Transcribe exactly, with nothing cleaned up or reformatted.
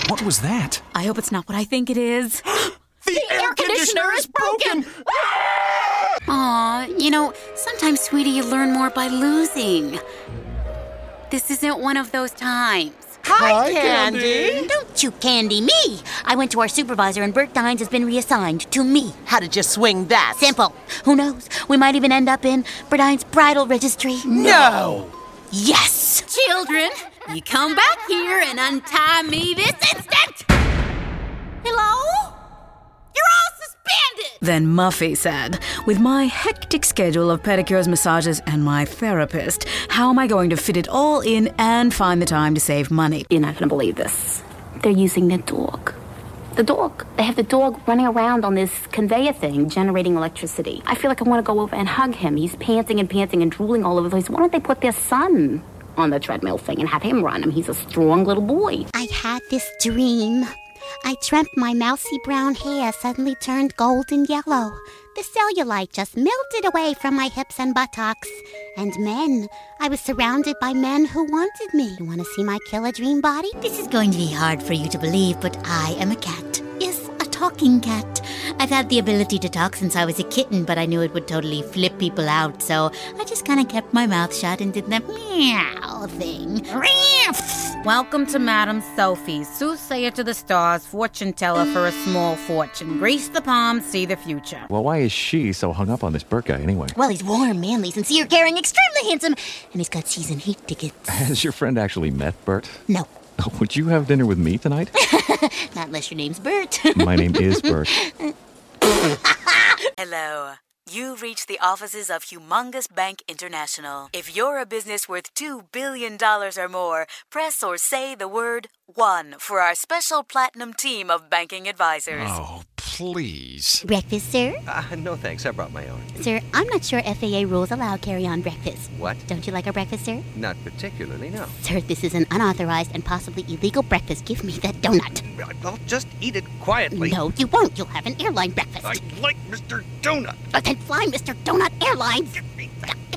What was that? I hope it's not what I think it is. The, the air, air conditioner, conditioner is broken! Aw, you know, sometimes, sweetie, you learn more by losing. This isn't one of those times. Hi, Hi Candy. Candy! Don't you candy me! I went to our supervisor and Bert Dines has been reassigned to me. How did you swing that? Simple. Who knows? We might even end up in Bert Dines' bridal registry. No! Yes! Children, you come back here and untie me this instant! Hello? You're all suspended! Then Muffy said, with my hectic schedule of pedicures, massages, and my therapist, how am I going to fit it all in and find the time to save money? You're not going to believe this. They're using the dog. The dog. They have the dog running around on this conveyor thing, generating electricity. I feel like I want to go over and hug him. He's panting and panting and drooling all over the place. Why don't they put their son on the treadmill thing and have him run him? He's a strong little boy. I had this dream. I dreamt my mousy brown hair suddenly turned golden yellow. The cellulite just melted away from my hips and buttocks. And men. I was surrounded by men who wanted me. You want to see my killer dream body? This is going to be hard for you to believe, but I am a cat. Yes, a talking cat. I've had the ability to talk since I was a kitten, but I knew it would totally flip people out, so I just kind of kept my mouth shut and did that meow thing. Welcome to Madame Sophie, soothsayer to the stars, fortune teller for a small fortune. Grease the palms, see the future. Well, why is she so hung up on this Bert guy anyway? Well, he's warm, manly, sincere, caring, extremely handsome, and he's got season heat tickets. Has your friend actually met Bert? No. Oh, would you have dinner with me tonight? Not unless your name's Bert. My name is Bert. Hello. You've reached the offices of Humongous Bank International. If you're a business worth two billion dollars or more, press or say the word one for our special platinum team of banking advisors. Oh, please. Breakfast, sir? Uh, no thanks, I brought my own. Sir, I'm not sure F A A rules allow carry-on breakfast. What? Don't you like our breakfast, sir? Not particularly, no. Sir, this is an unauthorized and possibly illegal breakfast. Give me that donut. I'll just eat it quietly. No, you won't. You'll have an airline breakfast. I like Mister Donut. But then fly, Mister Donut Airlines. Give me that.